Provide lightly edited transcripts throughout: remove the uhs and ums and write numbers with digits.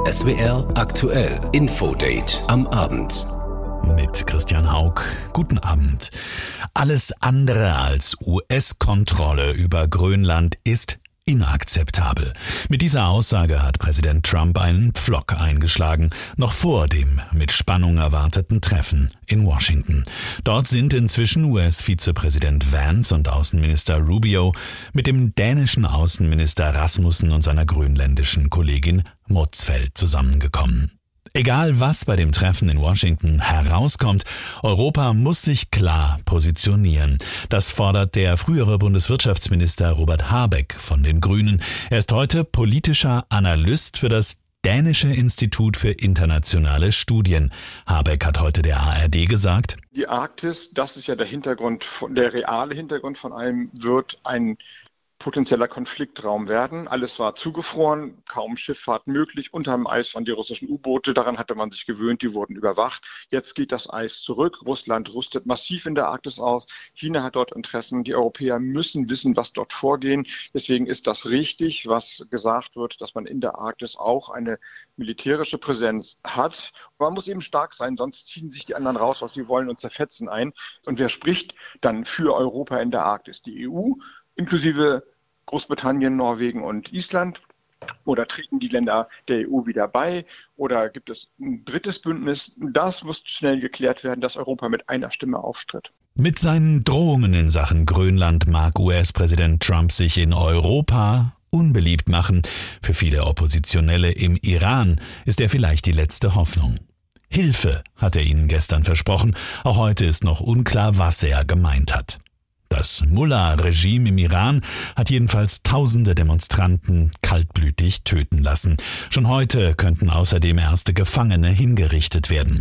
SWR aktuell Infodate am Abend. Mit Christian Hauck. Guten Abend. Alles andere als US-Kontrolle über Grönland ist inakzeptabel. Mit dieser Aussage hat Präsident Trump einen Pflock eingeschlagen, noch vor dem mit Spannung erwarteten Treffen in Washington. Dort sind inzwischen US-Vizepräsident Vance und Außenminister Rubio mit dem dänischen Außenminister Rasmussen und seiner grönländischen Kollegin Motzfeldt zusammengekommen. Egal was bei dem Treffen in Washington herauskommt, Europa muss sich klar positionieren. Das fordert der frühere Bundeswirtschaftsminister Robert Habeck von den Grünen. Er ist heute politischer Analyst für das Dänische Institut für internationale Studien. Habeck hat heute der ARD gesagt: Die Arktis, das ist ja der Hintergrund, der reale Hintergrund von allem, wird ein potenzieller Konfliktraum werden. Alles war zugefroren, kaum Schifffahrt möglich. Unterm Eis waren die russischen U-Boote, daran hatte man sich gewöhnt, die wurden überwacht. Jetzt geht das Eis zurück. Russland rüstet massiv in der Arktis aus. China hat dort Interessen. Die Europäer müssen wissen, was dort vorgeht. Deswegen ist das richtig, was gesagt wird, dass man in der Arktis auch eine militärische Präsenz hat. Man muss eben stark sein, sonst ziehen sich die anderen raus, was sie wollen, und zerfetzen ein. Und wer spricht dann für Europa in der Arktis? Die EU, inklusive Großbritannien, Norwegen und Island? Oder treten die Länder der EU wieder bei? Oder gibt es ein drittes Bündnis? Das muss schnell geklärt werden, dass Europa mit einer Stimme auftritt. Mit seinen Drohungen in Sachen Grönland mag US-Präsident Trump sich in Europa unbeliebt machen. Für viele Oppositionelle im Iran ist er vielleicht die letzte Hoffnung. Hilfe hat er ihnen gestern versprochen. Auch heute ist noch unklar, was er gemeint hat. Das Mullah-Regime im Iran hat jedenfalls tausende Demonstranten kaltblütig töten lassen. Schon heute könnten außerdem erste Gefangene hingerichtet werden.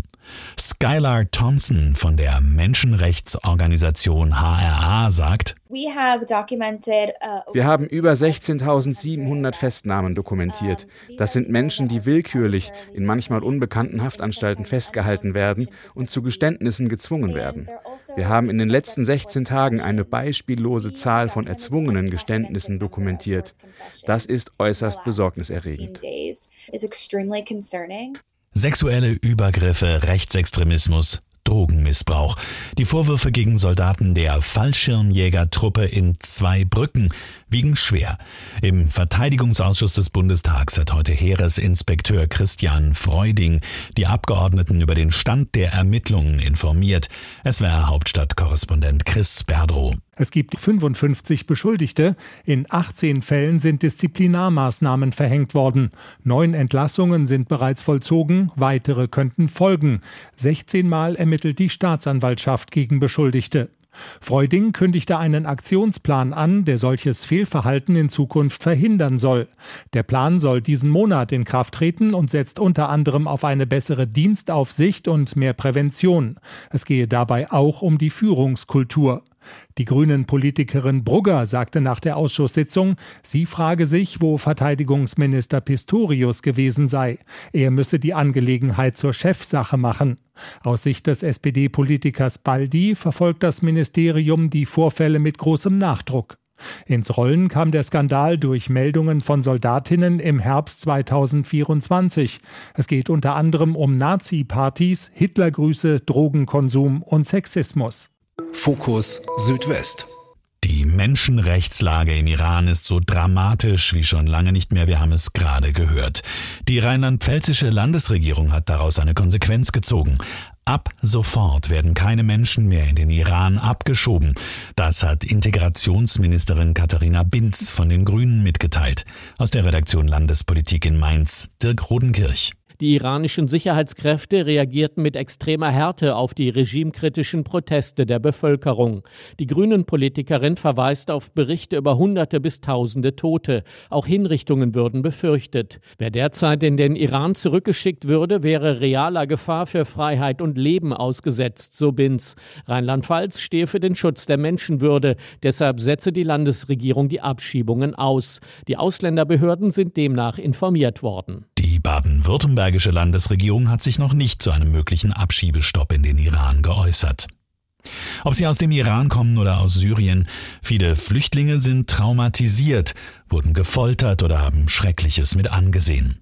Skylar Thompson von der Menschenrechtsorganisation HRA sagt: Wir haben über 16.700 Festnahmen dokumentiert. Das sind Menschen, die willkürlich in manchmal unbekannten Haftanstalten festgehalten werden und zu Geständnissen gezwungen werden. Wir haben in den letzten 16 Tagen eine beispiellose Zahl von erzwungenen Geständnissen dokumentiert. Das ist äußerst besorgniserregend. Sexuelle Übergriffe, Rechtsextremismus, Drogenmissbrauch. Die Vorwürfe gegen Soldaten der Fallschirmjägertruppe in Zweibrücken wiegen schwer. Im Verteidigungsausschuss des Bundestags hat heute Heeresinspekteur Christian Freuding die Abgeordneten über den Stand der Ermittlungen informiert. SWR-Hauptstadtkorrespondent Chris Berdrow. Es gibt 55 Beschuldigte. In 18 Fällen sind Disziplinarmaßnahmen verhängt worden. 9 Entlassungen sind bereits vollzogen, weitere könnten folgen. 16 Mal ermittelt die Staatsanwaltschaft gegen Beschuldigte. Freuding kündigte einen Aktionsplan an, der solches Fehlverhalten in Zukunft verhindern soll. Der Plan soll diesen Monat in Kraft treten und setzt unter anderem auf eine bessere Dienstaufsicht und mehr Prävention. Es gehe dabei auch um die Führungskultur. Die Grünen-Politikerin Brugger sagte nach der Ausschusssitzung, sie frage sich, wo Verteidigungsminister Pistorius gewesen sei. Er müsse die Angelegenheit zur Chefsache machen. Aus Sicht des SPD-Politikers Baldi verfolgt das Ministerium die Vorfälle mit großem Nachdruck. Ins Rollen kam der Skandal durch Meldungen von Soldatinnen im Herbst 2024. Es geht unter anderem um Nazi-Partys, Hitlergrüße, Drogenkonsum und Sexismus. Fokus Südwest. Die Menschenrechtslage im Iran ist so dramatisch wie schon lange nicht mehr, wir haben es gerade gehört. Die rheinland-pfälzische Landesregierung hat daraus eine Konsequenz gezogen. Ab sofort werden keine Menschen mehr in den Iran abgeschoben. Das hat Integrationsministerin Katharina Binz von den Grünen mitgeteilt. Aus der Redaktion Landespolitik in Mainz, Dirk Rodenkirch. Die iranischen Sicherheitskräfte reagierten mit extremer Härte auf die regimekritischen Proteste der Bevölkerung. Die Grünen-Politikerin verweist auf Berichte über Hunderte bis Tausende Tote. Auch Hinrichtungen würden befürchtet. Wer derzeit in den Iran zurückgeschickt würde, wäre realer Gefahr für Freiheit und Leben ausgesetzt, so Binz. Rheinland-Pfalz stehe für den Schutz der Menschenwürde. Deshalb setze die Landesregierung die Abschiebungen aus. Die Ausländerbehörden sind demnach informiert worden. Die baden-württembergische Landesregierung hat sich noch nicht zu einem möglichen Abschiebestopp in den Iran geäußert. Ob sie aus dem Iran kommen oder aus Syrien, viele Flüchtlinge sind traumatisiert, wurden gefoltert oder haben Schreckliches mit angesehen.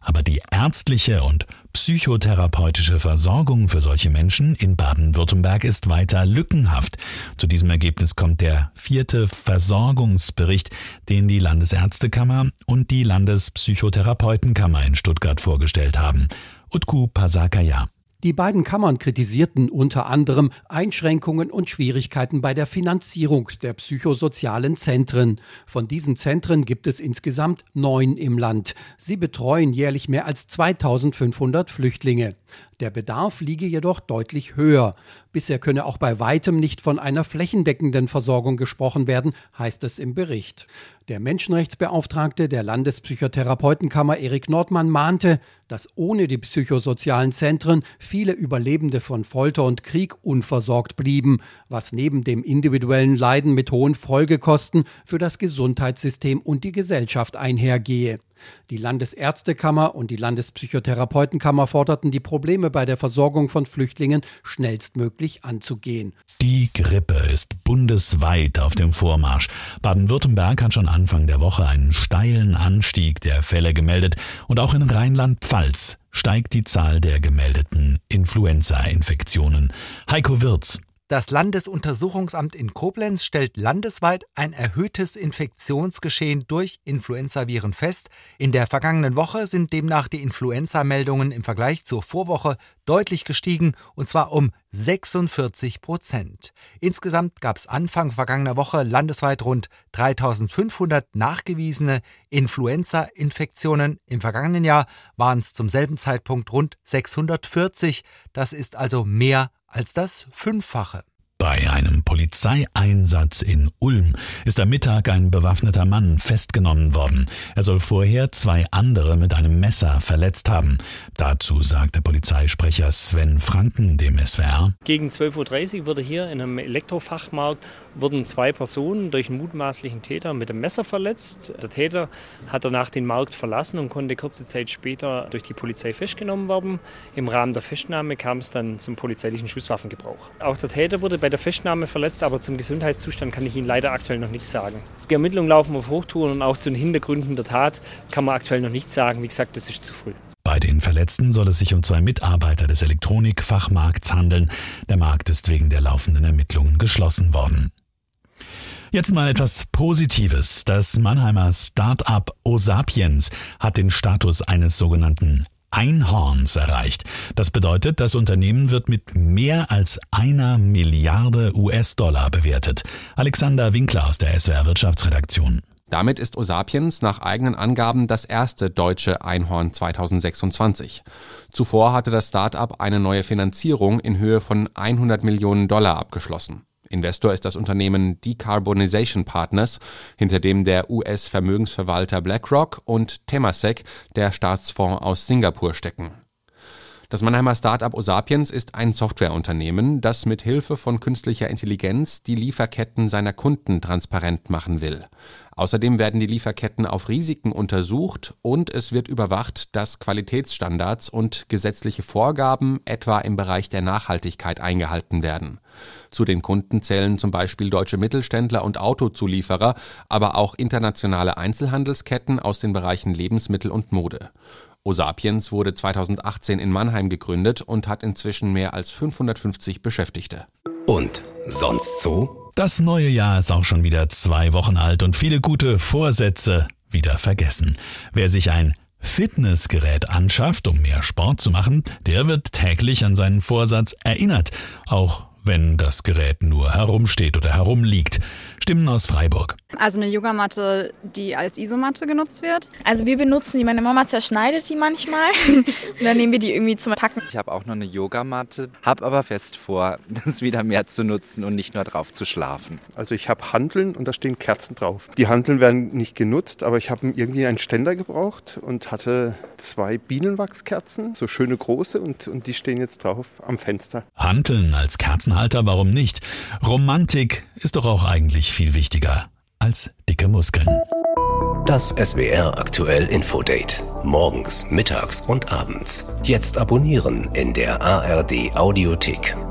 Aber die ärztliche und psychotherapeutische Versorgung für solche Menschen in Baden-Württemberg ist weiter lückenhaft. Zu diesem Ergebnis kommt der 4. Versorgungsbericht, den die Landesärztekammer und die Landespsychotherapeutenkammer in Stuttgart vorgestellt haben. Utku Pasakaya. Die beiden Kammern kritisierten unter anderem Einschränkungen und Schwierigkeiten bei der Finanzierung der psychosozialen Zentren. Von diesen Zentren gibt es insgesamt 9 im Land. Sie betreuen jährlich mehr als 2500 Flüchtlinge. Der Bedarf liege jedoch deutlich höher. Bisher könne auch bei weitem nicht von einer flächendeckenden Versorgung gesprochen werden, heißt es im Bericht. Der Menschenrechtsbeauftragte der Landespsychotherapeutenkammer Erik Nordmann mahnte, dass ohne die psychosozialen Zentren viele Überlebende von Folter und Krieg unversorgt blieben, was neben dem individuellen Leiden mit hohen Folgekosten für das Gesundheitssystem und die Gesellschaft einhergehe. Die Landesärztekammer und die Landespsychotherapeutenkammer forderten, die Probleme bei der Versorgung von Flüchtlingen schnellstmöglich anzugehen. Die Grippe ist bundesweit auf dem Vormarsch. Baden-Württemberg hat schon Anfang der Woche einen steilen Anstieg der Fälle gemeldet und auch in Rheinland-Pfalz steigt die Zahl der gemeldeten Influenza-Infektionen. Heiko Wirz. Das Landesuntersuchungsamt in Koblenz stellt landesweit ein erhöhtes Infektionsgeschehen durch Influenzaviren fest. In der vergangenen Woche sind demnach die Influenza-Meldungen im Vergleich zur Vorwoche deutlich gestiegen, und zwar um 46%. Insgesamt gab es Anfang vergangener Woche landesweit rund 3.500 nachgewiesene Influenza-Infektionen. Im vergangenen Jahr waren es zum selben Zeitpunkt rund 640. Das ist also mehr als das 5-fache. Bei einem Polizeieinsatz in Ulm ist am Mittag ein bewaffneter Mann festgenommen worden. Er soll vorher 2 andere mit einem Messer verletzt haben. Dazu sagte Polizeisprecher Sven Franken dem SWR: Gegen 12.30 Uhr wurde hier in einem Elektrofachmarkt 2 Personen durch einen mutmaßlichen Täter mit dem Messer verletzt. Der Täter hat danach den Markt verlassen und konnte kurze Zeit später durch die Polizei festgenommen werden. Im Rahmen der Festnahme kam es dann zum polizeilichen Schusswaffengebrauch. Auch der Täter wurde bei der Festnahme verletzt, aber zum Gesundheitszustand kann ich Ihnen leider aktuell noch nichts sagen. Die Ermittlungen laufen auf Hochtouren und auch zu den Hintergründen der Tat kann man aktuell noch nichts sagen. Wie gesagt, das ist zu früh. Bei den Verletzten soll es sich um 2 Mitarbeiter des Elektronikfachmarkts handeln. Der Markt ist wegen der laufenden Ermittlungen geschlossen worden. Jetzt mal etwas Positives. Das Mannheimer Start-up Osapiens hat den Status eines sogenannten Einhorns erreicht. Das bedeutet, das Unternehmen wird mit mehr als 1 Milliarde US-Dollar bewertet. Alexander Winkler aus der SWR Wirtschaftsredaktion. Damit ist Osapiens nach eigenen Angaben das erste deutsche Einhorn 2026. Zuvor hatte das Start-up eine neue Finanzierung in Höhe von $100 Millionen abgeschlossen. Investor ist das Unternehmen Decarbonization Partners, hinter dem der US-Vermögensverwalter BlackRock und Temasek, der Staatsfonds aus Singapur, stecken. Das Mannheimer Start-up Osapiens ist ein Softwareunternehmen, das mit Hilfe von künstlicher Intelligenz die Lieferketten seiner Kunden transparent machen will. Außerdem werden die Lieferketten auf Risiken untersucht und es wird überwacht, dass Qualitätsstandards und gesetzliche Vorgaben etwa im Bereich der Nachhaltigkeit eingehalten werden. Zu den Kunden zählen zum Beispiel deutsche Mittelständler und Autozulieferer, aber auch internationale Einzelhandelsketten aus den Bereichen Lebensmittel und Mode. Osapiens wurde 2018 in Mannheim gegründet und hat inzwischen mehr als 550 Beschäftigte. Und sonst so? Das neue Jahr ist auch schon wieder 2 Wochen alt und viele gute Vorsätze wieder vergessen. Wer sich ein Fitnessgerät anschafft, um mehr Sport zu machen, der wird täglich an seinen Vorsatz erinnert, auch wenn das Gerät nur herumsteht oder herumliegt. Stimmen aus Freiburg. Also eine Yogamatte, die als Isomatte genutzt wird. Also wir benutzen die, meine Mama zerschneidet die manchmal und dann nehmen wir die irgendwie zum Packen. Ich habe auch noch eine Yogamatte, habe aber fest vor, das wieder mehr zu nutzen und nicht nur drauf zu schlafen. Also ich habe Hanteln und da stehen Kerzen drauf. Die Hanteln werden nicht genutzt, aber ich habe irgendwie einen Ständer gebraucht und hatte 2 Bienenwachskerzen, so schöne große und die stehen jetzt drauf am Fenster. Hanteln als Kerzenhalter, warum nicht? Romantik ist doch auch eigentlich viel wichtiger als dicke Muskeln. Das SWR Aktuell Infodate. Morgens, mittags und abends. Jetzt abonnieren in der ARD Audiothek.